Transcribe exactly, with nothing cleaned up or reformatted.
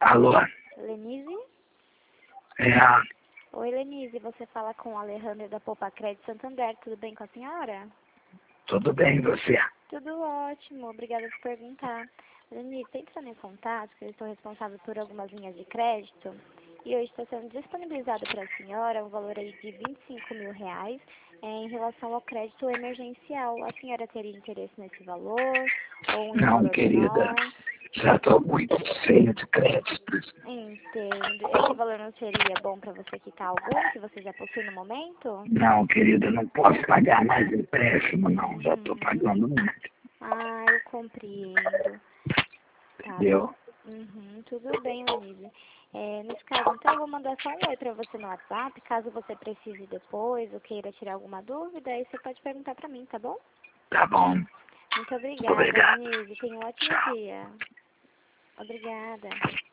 Alô? Lenise? É, Oi, Lenise, você fala com a Alejandra da Poupa Crédito Santander, tudo bem com a senhora? tudo bem e você? Tudo ótimo, obrigada por perguntar. Lenise, estou entrando em contato, porque eu estou responsável por algumas linhas de crédito, e hoje está sendo disponibilizado para a senhora um valor aí de vinte e cinco mil reais é, em relação ao crédito emergencial. A senhora teria interesse nesse valor, ou em um Não, valor querida, menor? já estou muito cheio de créditos. Entendo. Esse valor não seria bom para você quitar algum que você já possui no momento? Não, querida, não posso pagar mais empréstimo, não. Já estou Uhum. pagando muito, Ah, eu compreendo. Tá. entendeu? Uhum, tudo bem, Lenise. É, nesse caso, então, eu vou mandar só um oi para você no WhatsApp, caso você precise depois ou queira tirar alguma dúvida, aí você pode perguntar para mim, tá bom? Tá bom. Muito Muito obrigada, obrigado. Lenise. Tenha um ótimo Tchau. dia. Obrigada.